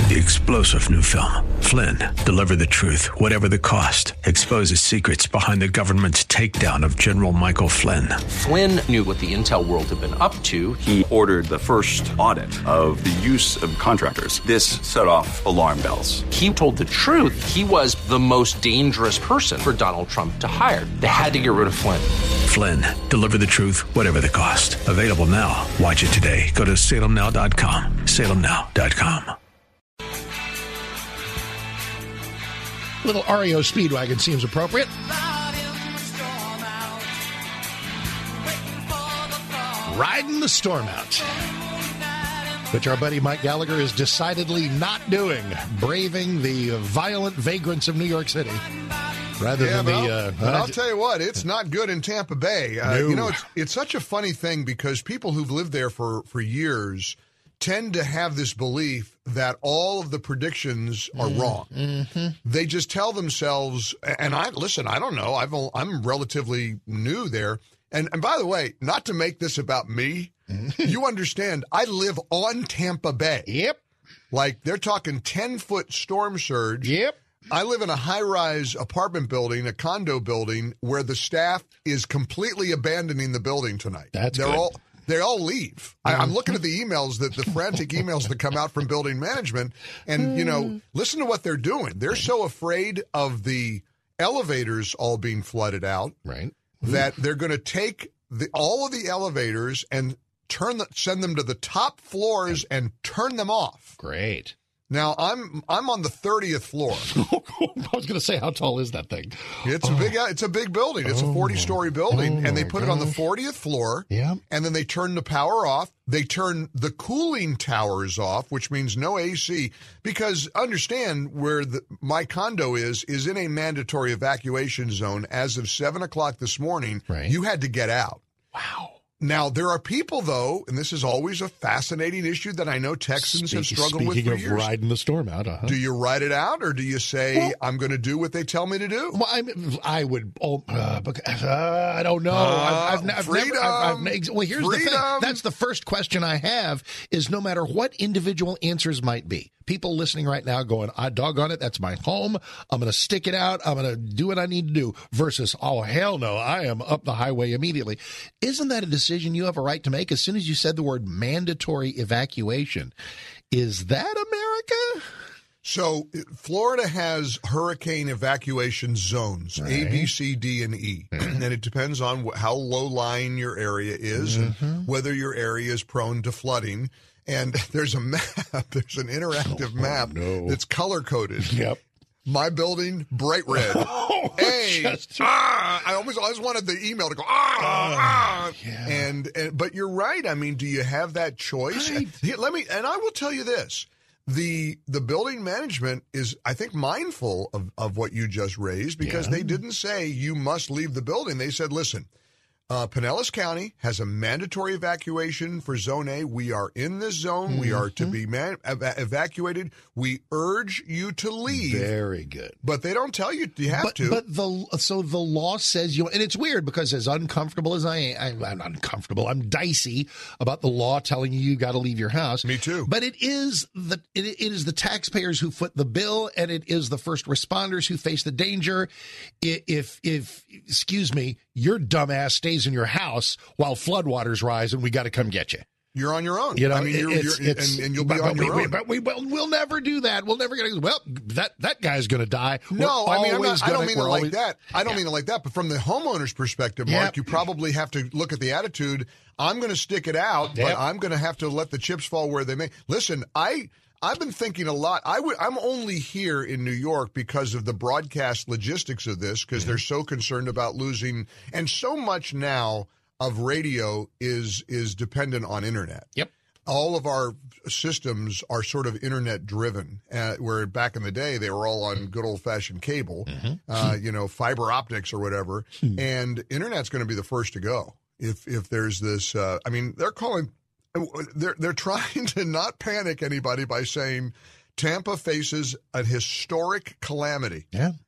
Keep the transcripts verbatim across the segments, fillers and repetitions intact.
The explosive new film, Flynn, deliver the truth, whatever the cost, exposes secrets behind the government's takedown of General Michael Flynn. Flynn knew what the intel world had been up to. He ordered the first audit of the use of contractors. This set off alarm bells. He told the truth. He was the most dangerous person for Donald Trump to hire. They had to get rid of Flynn. Flynn, deliver the truth, whatever the cost. Available now. Watch it today. Go to salem now dot com. salem now dot com. Little R E O Speedwagon seems appropriate. Riding the storm out, which our buddy Mike Gallagher is decidedly not doing, braving the violent vagrants of New York City. Rather yeah, than but the, I'll, uh, but I'll tell you what, it's not good in Tampa Bay. Uh, no. You know, it's it's such a funny thing because people who've lived there for, for years tend to have this belief that all of the predictions are mm, wrong. Mm-hmm. They just tell themselves, and I listen, I don't know, I've I'm relatively new there. And and by the way, not to make this about me, you understand, I live on Tampa Bay. Yep. Like they're talking ten-foot storm surge. Yep. I live in a high-rise apartment building, a condo building, where the staff is completely abandoning the building tonight. That's They're good. all They all leave. I, I'm looking at the emails, that the frantic emails that come out from building management, and, you know, listen to what they're doing. They're so afraid of the elevators all being flooded out, right, that they're going to take the, all of the elevators and turn the, send them to the top floors and turn them off. Great. Now, I'm I'm on the thirtieth floor. I was going to say, how tall is that thing? It's oh. a big it's a big building. It's oh. a forty-story building, oh and they put gosh. it on the fortieth floor. Yeah. And then they turn the power off. They turn the cooling towers off, which means no A C. Because understand where the, my condo is, is in a mandatory evacuation zone. As of seven o'clock this morning, right. You had to get out. Wow. Now, there are people, though, and this is always a fascinating issue that I know Texans Speak, have struggled with for Speaking of years. riding the storm out, uh-huh. Do you ride it out, or do you say, well, I'm going to do what they tell me to do? Well, I, I would, oh, uh, uh, I don't know. Uh, I've, I've, I've freedom. never, I've, I've, well, here's freedom. the thing. That's the first question I have, is no matter what individual answers might be, people listening right now going, I doggone it, that's my home. I'm going to stick it out. I'm going to do what I need to do, versus, oh, hell no, I am up the highway immediately. Isn't that a decision you have a right to make? As soon as you said the word mandatory evacuation, is that America? So Florida has hurricane evacuation zones, right. A, B, C, D, and E. And it depends on wh- how low-lying your area is mm-hmm. and whether your area is prone to flooding. And there's a map, there's an interactive oh, map no. that's color-coded. Yep. My building, bright red. Oh, hey, just... ah, I always, always wanted the email to go, ah, ah. Yeah. And, and, but you're right. I mean, do you have that choice? Right. Here, let me, and I will tell you this. The the building management is, I think, mindful of, of what you just raised, because yeah. they didn't say you must leave the building. They said, listen, uh, Pinellas County has a mandatory evacuation for Zone A. We are in this zone. Mm-hmm. We are to be man- ev- evacuated. We urge you to leave. Very good. But they don't tell you you have but, to. But the so the law says you, and it's weird because as uncomfortable as I am, I'm not uncomfortable. I'm dicey about the law telling you you got to leave your house. Me too. But it is the it, it is the taxpayers who foot the bill, and it is the first responders who face the danger. If if excuse me, your dumbass stays in your house while floodwaters rise, and we got to come get you. You're on your own. You know, I mean, you're, it's, you're, it's, and, and you'll be but, on but your we, own. But we, we'll, we'll never do that. We'll never get. Well, that that that guy's going to die. No, We're I mean, I'm not, I don't gonna, mean it like always, that. I don't yeah. mean it like that. But from the homeowner's perspective, Mark, yep. you probably have to look at the attitude. I'm going to stick it out, yep. but I'm going to have to let the chips fall where they may. Listen, I. I've been thinking a lot. I w- I'm only here in New York because of the broadcast logistics of this, because mm-hmm. they're so concerned about losing. And so much now of radio is is dependent on internet. Yep. All of our systems are sort of internet driven, uh, where back in the day they were all on good old fashioned cable, mm-hmm. uh, you know, fiber optics or whatever. And internet's going to be the first to go if if there's this. Uh, I mean, they're calling. They're they're trying to not panic anybody by saying Tampa faces a historic calamity. Yeah.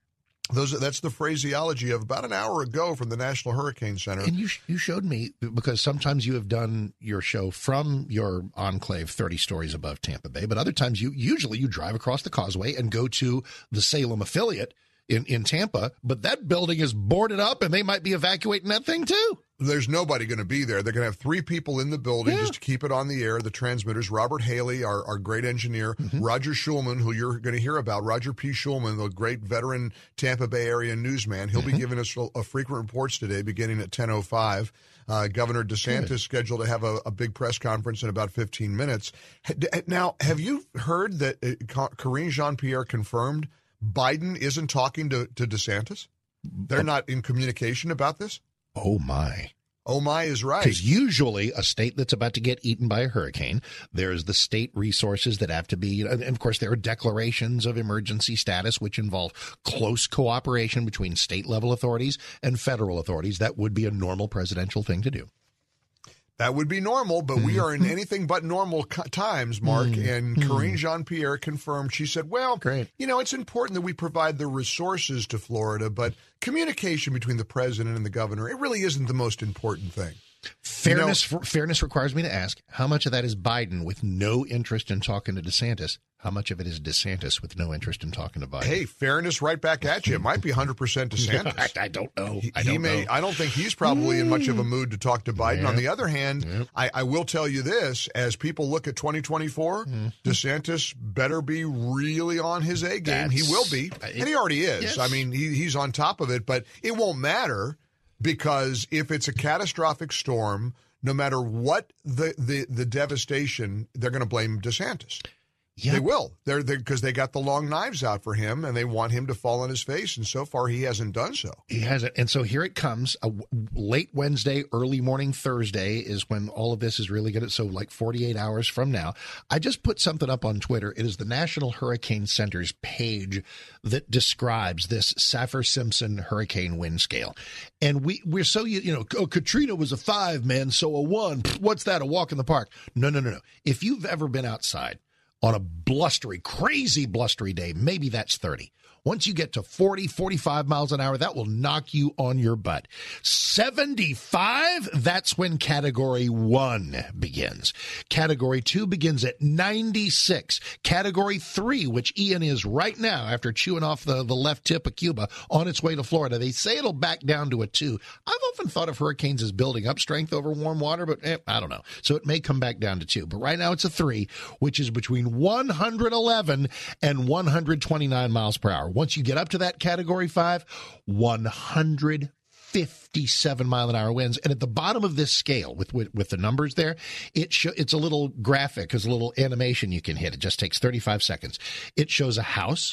Those that's the phraseology of about an hour ago from the National Hurricane Center. And you you showed me, because sometimes you have done your show from your enclave thirty stories above Tampa Bay, but other times you usually you drive across the causeway and go to the Salem affiliate in, in Tampa, but that building is boarded up and they might be evacuating that thing too. There's nobody going to be there. They're going to have three people in the building yeah. just to keep it on the air, the transmitters. Robert Haley, our, our great engineer. Mm-hmm. Roger Schulman, who you're going to hear about. Roger P. Schulman, the great veteran Tampa Bay area newsman. He'll mm-hmm. be giving us a, a frequent reports today beginning at ten oh five. Uh, Governor DeSantis Good. scheduled to have a, a big press conference in about fifteen minutes. Now, have you heard that uh, Karine Jean-Pierre confirmed Biden isn't talking to, to DeSantis? They're not in communication about this? Oh, my. Oh, my is right. Because usually a state that's about to get eaten by a hurricane, there's the state resources that have to be, and of course there are declarations of emergency status, which involve close cooperation between state-level authorities and federal authorities. That would be a normal presidential thing to do. That would be normal, but we are in anything but normal times, Mark. And Karine Jean-Pierre confirmed, she said, well, Great. you know, it's important that we provide the resources to Florida, but communication between the president and the governor, it really isn't the most important thing. Fairness, you know, fairness requires me to ask, how much of that is Biden with no interest in talking to DeSantis? How much of it is DeSantis with no interest in talking to Biden? Hey, fairness right back at you. It might be one hundred percent DeSantis. I, I don't know. He, I don't he may. know. I don't think he's probably in much of a mood to talk to Biden. Yep. On the other hand, Yep. I, I will tell you this: as people look at twenty twenty-four, mm-hmm. DeSantis better be really on his A game. That's, he will be, it, and he already is. Yes. I mean, he, he's on top of it, but it won't matter because if it's a catastrophic storm, no matter what the the, the devastation, they're going to blame DeSantis. Yep. They will. They're because they got the long knives out for him, and they want him to fall on his face. And so far, he hasn't done so. He hasn't. And so here it comes. A late Wednesday, early morning Thursday is when all of this is really going to. So like forty-eight hours from now, I just put something up on Twitter. It is the National Hurricane Center's page that describes this Saffir-Simpson hurricane wind scale. And we we're so you you know oh, Katrina was a five, man, so a one. What's that? A walk in the park? No, no, no, no. If you've ever been outside on a blustery, crazy blustery day, maybe that's thirty. Once you get to forty, forty-five miles an hour, that will knock you on your butt. seventy-five, that's when Category one begins. Category two begins at ninety-six. Category three, which Ian is right now after chewing off the, the left tip of Cuba on its way to Florida, they say it'll back down to a two. I've often thought of hurricanes as building up strength over warm water, but eh, I don't know. So it may come back down to two. But right now it's a three, which is between one hundred eleven and one hundred twenty-nine miles per hour. Once you get up to that Category five, one hundred fifty-seven mile an hour winds. And at the bottom of this scale, with with, with the numbers there, it sh- it's a little graphic, it's a little animation you can hit. It just takes thirty-five seconds. It shows a house,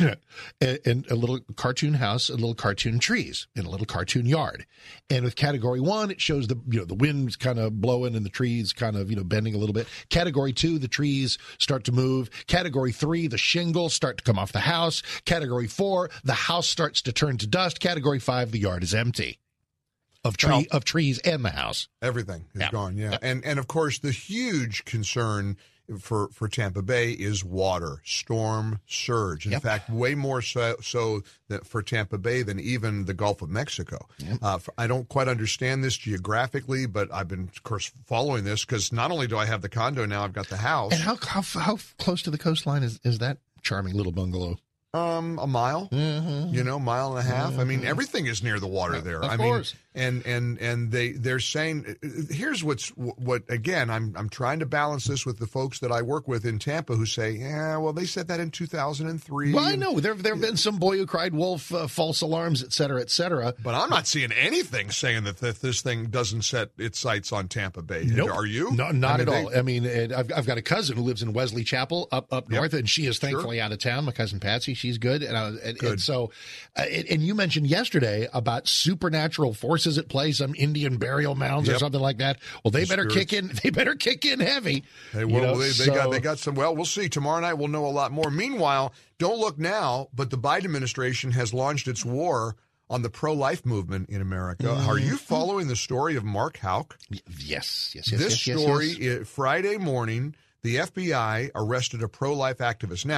and a little cartoon house, and little cartoon trees, and a little cartoon yard. And with Category one, it shows the you know the wind's kind of blowing and the trees kind of you know bending a little bit. Category two, the trees start to move. Category three, the shingles start to come off the house. Category four, the house starts to turn to dust. Category five, the yard is empty of tree well, of trees and the house. Everything is yeah. gone. Yeah, yeah. and and of course the huge concern for for Tampa Bay is water, storm surge. In yep. fact, way more so, so that for Tampa Bay than even the Gulf of Mexico. Yep. Uh, for, I don't quite understand this geographically, but I've been, of course, following this because not only do I have the condo now, I've got the house. And how how, how close to the coastline is, is that charming little bungalow? Um, a mile, mm-hmm. you know, mile and a half. Mm-hmm. I mean, everything is near the water there. Of I course. mean, and and and they they're saying, here's what's what again. I'm I'm trying to balance this with the folks that I work with in Tampa who say, yeah, well, they said that in two thousand three. Well, I know there there have been some boy who cried wolf, uh, false alarms, et cetera, et cetera. But I'm not seeing anything saying that th- this thing doesn't set its sights on Tampa Bay. Nope. Are you? No, not I mean, at all. They, I mean, and I've I've got a cousin who lives in Wesley Chapel up up north, yep. and she is thankfully sure. out of town. My cousin Patsy, she's good, and I, and, good. and so, uh, and, and you mentioned yesterday about supernatural forces at play, some Indian burial mounds yep. or something like that. Well, they the better spirits. kick in. They better kick in heavy. Hey, well, you know, they, they so, got they got some. Well, we'll see. Tomorrow night we'll know a lot more. Meanwhile, don't look now, but the Biden administration has launched its war on the pro-life movement in America. Mm-hmm. Are you following the story of Mark Houck? Yes, yes, yes. This yes, story, yes, yes. Friday morning, the F B I arrested a pro-life activist. Now,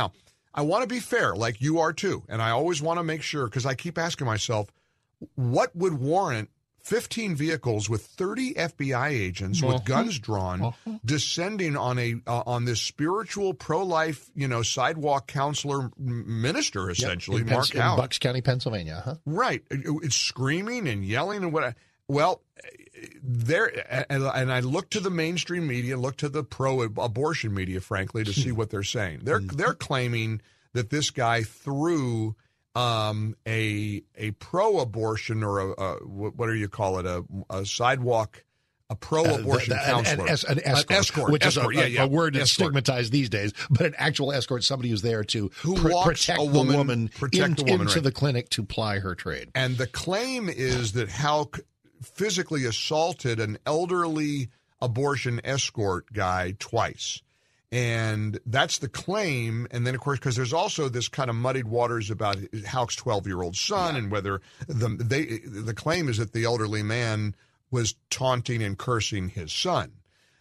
I want to be fair, like you are too. And I always want to make sure, because I keep asking myself, what would warrant fifteen vehicles with thirty F B I agents with guns drawn descending on a uh, on this spiritual pro-life, you know, sidewalk counselor minister, essentially, yep. in Mark Pens- in Howard. Bucks County, Pennsylvania, huh? Right. It's screaming and yelling and what. Well, there, and, and I look to the mainstream media, look to the pro-abortion media, frankly, to see what they're saying. They're they're claiming that this guy threw um, a a pro-abortion or a, a what do you call it a, a sidewalk. A pro-abortion uh, the, counselor. An, an, an escort, an escort, which escort, is a, yeah, yeah. a word that's escort. stigmatized these days, but an actual escort, somebody who's there to Who pr- walks protect a woman, the woman, protect in, the woman into right. the clinic to ply her trade. And the claim is that Houck physically assaulted an elderly abortion escort guy twice. And that's the claim. And then, of course, because there's also this kind of muddied waters about Houck's twelve-year-old son yeah. and whether the they the claim is that the elderly man was taunting and cursing his son.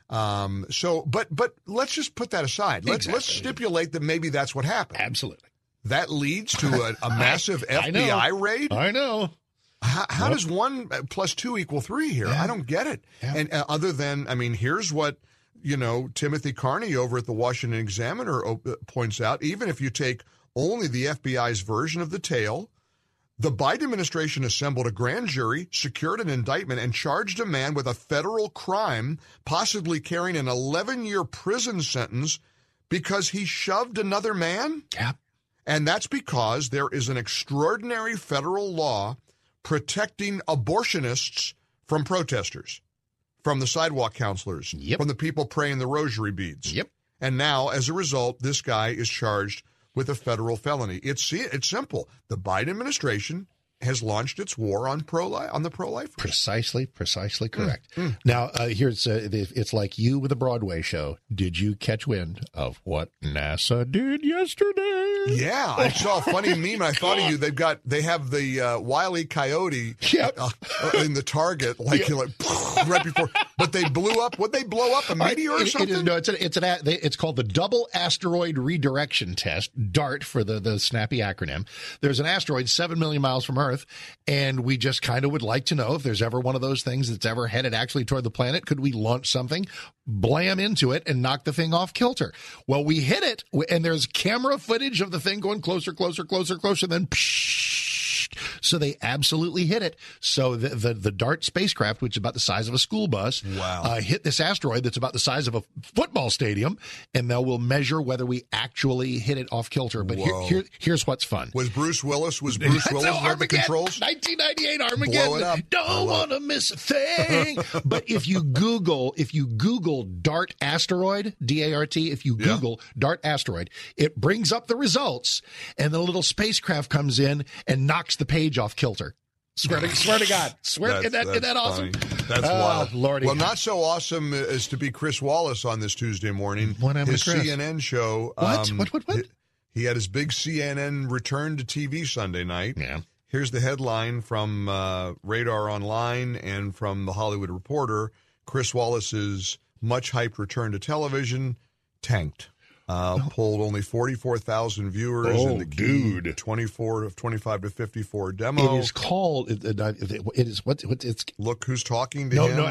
Um, so, but but let's just put that aside. Let's exactly. let's stipulate that maybe that's what happened. Absolutely. That leads to a, a massive I, F B I I raid. I know. How, how Nope. does one plus two equal three here? Yeah. I don't get it. Yeah. And uh, other than, I mean, here's what, you know, Timothy Carney over at the Washington Examiner uh, points out. Even if you take only the F B I's version of the tale, the Biden administration assembled a grand jury, secured an indictment, and charged a man with a federal crime, possibly carrying an eleven-year prison sentence because he shoved another man? Yeah. And that's because there is an extraordinary federal law protecting abortionists from protesters, from the sidewalk counselors, yep. from the people praying the rosary beads. Yep. And now, as a result, this guy is charged with a federal felony. It's it's simple. The Biden administration has launched its war on pro-life, on the pro-lifers. Precisely, precisely correct. Mm, mm. Now, uh, here's uh, it's like you with a Broadway show. Did you catch wind of what NASA did yesterday? Yeah, I saw a funny meme. I thought of you. They've got they have the uh, Wile E. Coyote yep. uh, in the target, like, yep. like right before. But they blew up. Would they blow up a meteor or it, something? It is, no, it's an, it's an it's called the Double Asteroid Redirection Test, DART for the the snappy acronym. There's an asteroid seven million miles from Earth, and we just kind of would like to know if there's ever one of those things that's ever headed actually toward the planet. Could we launch something, blam into it, and knock the thing off kilter? Well, we hit it, and there's camera footage of the thing going closer, closer, closer, closer, then psh, so they absolutely hit it. So the, the the DART spacecraft, which is about the size of a school bus, wow. uh, hit this asteroid that's about the size of a football stadium, and they will measure whether we actually hit it off kilter. But here, here, here's what's fun. Was Bruce Willis, was Bruce Willis at the controls? nineteen ninety-eight Armageddon. Blow it up. Don't want to miss a thing. But if you Google, if you Google DART asteroid, D A R T, if you Google yeah. DART asteroid, it brings up the results, and the little spacecraft comes in and knocks the page off kilter. Swear to, swear to God. Swear, that's, isn't that, isn't that awesome? Funny. That's oh, wild. Lordy. Well, not so awesome as to be Chris Wallace on this Tuesday morning. What happened his to Chris? C N N show. What? Um, what, what, what? He had his big C N N return to T V Sunday night. Yeah. Here's the headline from uh, Radar Online and from The Hollywood Reporter. Chris Wallace's much-hyped return to television tanked. Uh, oh. Pulled only forty-four thousand viewers oh, in the key dude. twenty-four of twenty-five to fifty-four demo. It is called, it, it, it is, what, what, it's. Look Who's Talking to no, Him no, or I,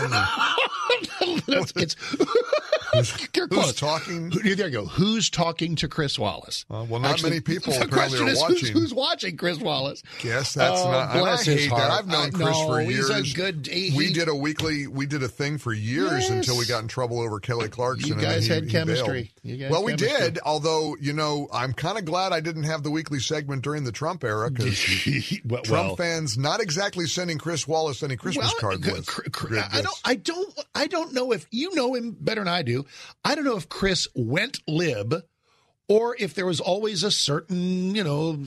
something. it's, it's who's, You're who's close. talking? Who, there you go. Who's talking to Chris Wallace? Uh, well, not Actually, many people the apparently question are is watching. Who's, who's watching Chris Wallace? Guess that's oh, not. Bless I his hate heart. that. I've known I, Chris no, for he's years. a good. He, we he, did a weekly. We did a thing for years yes. until we got in trouble over Kelly Clarkson. You guys and then had he, chemistry. He You guys well, we chemistry. did. Although, you know, I'm kind of glad I didn't have the weekly segment during the Trump era because well, Trump well, fans not exactly sending Chris Wallace any Christmas well, card c- lists. cr- cr- I don't. I don't. I don't know if you know him better than I do. I don't know if Chris went lib, or if there was always a certain, you know,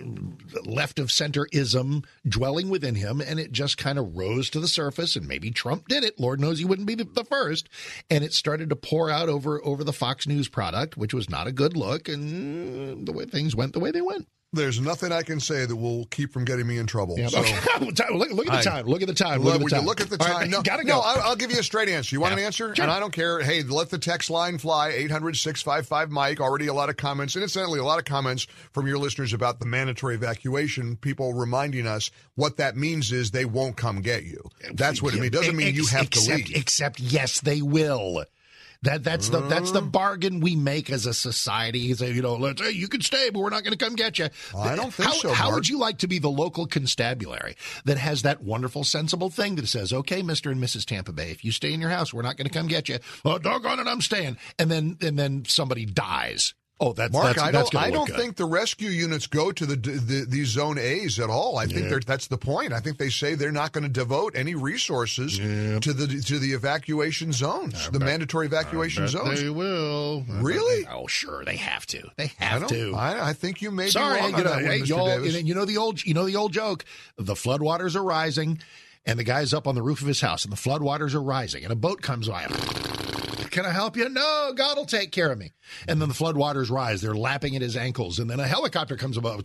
left of center ism dwelling within him, and it just kind of rose to the surface. And maybe Trump did it. Lord knows he wouldn't be the, the first. And it started to pour out over over the Fox News product, which was not a good look. And the way things went, the way they went. There's nothing I can say that will keep from getting me in trouble. Yeah, so, okay. look, look at the time. Look at the time. Look, Look at the time. look at the All time. right, no, gotta go. no I'll, I'll give you a straight answer. You want Yeah. an answer? Sure. And I don't care. Hey, let the text line fly, eight hundred, six five five, Mike. Already a lot of comments. And incidentally, a lot of comments from your listeners about the mandatory evacuation, people reminding us what that means is they won't come get you. That's what it means. It doesn't mean you have except, to leave. Except, yes, they will. That that's the that's the bargain we make as a society. You say, you know, let's hey, you can stay, but we're not going to come get you. I don't think how, so, How Mark. would you like to be the local constabulary that has that wonderful, sensible thing that says, okay, Mister and Missus Tampa Bay, if you stay in your house, we're not going to come get you. Oh, doggone it, I'm staying. And then and then somebody dies. Oh, that's Mark, that's, I that's don't. I don't good. think the rescue units go to the, the these Zone A's at all. I think Yeah. they're that's the point. I think they say they're not going to devote any resources Yeah. to the to the evacuation zones, the bet- mandatory evacuation Bet zones. They will. Really? Oh, sure, they have to. They I have don't. to. I, I think you may Sorry, be wrong you on know, that one, hey, Mister y'all, Davis. you know the old, you know the old joke. The floodwaters are rising, and the guy's up on the roof of his house, and the floodwaters are rising, and a boat comes by. Can I help you? No, God will take care of me. And then the floodwaters rise. They're lapping at his ankles, and then a helicopter comes above.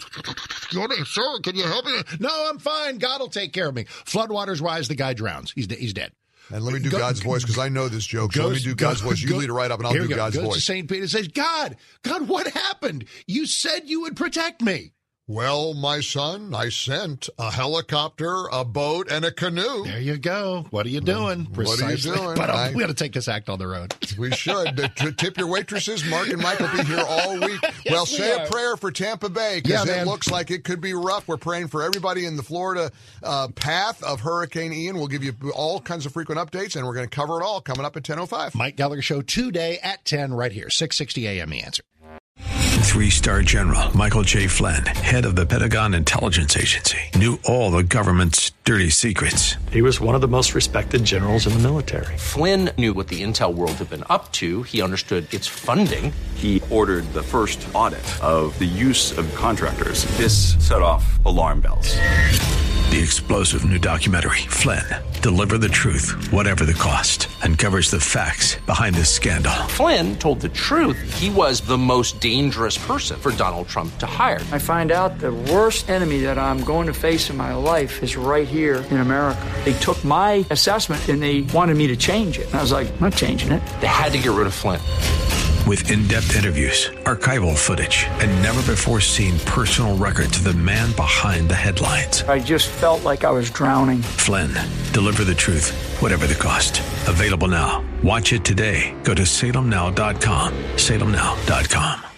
Sir, can you help me? No, I'm fine. God will take care of me. Floodwaters rise. The guy drowns. He's de- he's dead. And let me do Go- God's voice because I know this joke. So let me Goes- do God's go- voice. You go- lead it right up, and I'll Here do we go. God's Goes voice. to Saint Peter, says, God, God, what happened? You said you would protect me. Well, my son, I sent a helicopter, a boat, and a canoe. There you go. What are you doing? What are you Precisely. doing? But um, I- we got to take this act on the road. We should. To tip your waitresses. Mark and Mike will be here all week. well, we say are. a prayer for Tampa Bay because Yeah, it man. looks like it could be rough. We're praying for everybody in the Florida uh, path of Hurricane Ian. We'll give you all kinds of frequent updates, and we're going to cover it all coming up at ten oh five. Mike Gallagher Show today at ten right here, six sixty A M The Answer. Three-star General Michael J. Flynn, head of the Pentagon Intelligence Agency, knew all the government's dirty secrets. He was one of the most respected generals in the military. Flynn knew what the intel world had been up to. He understood its funding. He ordered the first audit of the use of contractors. This set off alarm bells. The explosive new documentary, Flynn, Deliver the Truth, Whatever the Cost, uncovers the facts behind this scandal. Flynn told the truth. He was the most dangerous person for Donald Trump to hire. I find out the worst enemy that I'm going to face in my life is right here in America. They took my assessment and they wanted me to change it. And I was like, I'm not changing it. They had to get rid of Flynn. With in-depth interviews, archival footage, and never-before-seen personal records of the man behind the headlines. I just felt like I was drowning. Flynn, Deliver the Truth, Whatever the Cost. Available now. Watch it today. Go to salem now dot com. salem now dot com.